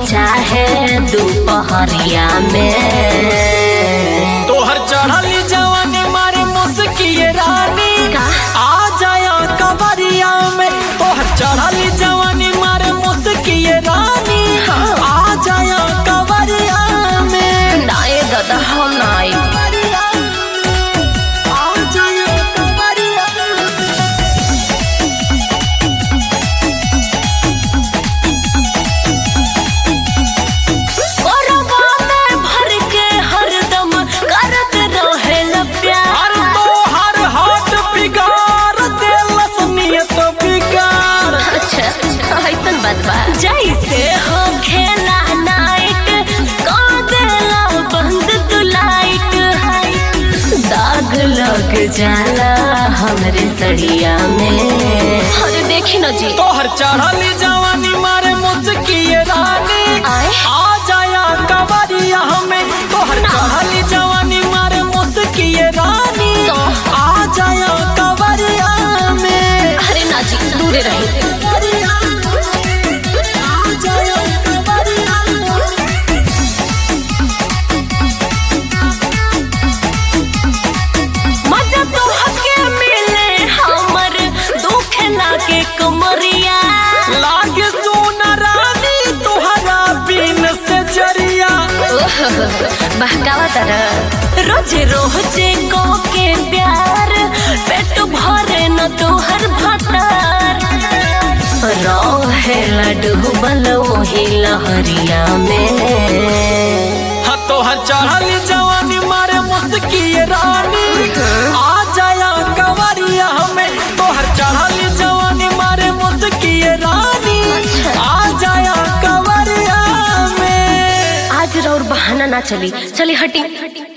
चाहे दोपहरिया में। तोहर चढ़ली जवानी मारे मुस्किए रानी आ जाया कवरिया में। तोहर चढ़ली जवानी मारे मुस्किए रानी आ जाया कवरिया में। नाए दादा हम नाई जैसे हो खेला नाइट को देला बंद तू लाइट। दाग लग जाला हमरे सड़िया में। अरे देखी न जी तोहर चढ़ली जवानी मारे मुस्किए रानी आ जाया कवरिया में। तोहर चढ़ली जवानी मारे मुस्किए रानी आ जाया कवरिया में। अरे ना जी दूरे रही। लागे सोना रानी तुहरा बिन से जरिया। बहकावा तरह रोजे रोजे को के प्यार पेट भरे न तोहर भतार। रहेला डूबल वही लहरिया में। हाँ तोहर चढ़ली जवानी मारे मुस्किए रानी आ जाया कवरिया में। तोहर चढ़ली जवानी मारे मुस्किए रानी आ जाया कवरिया में। आज और बहाना ना चली हटी।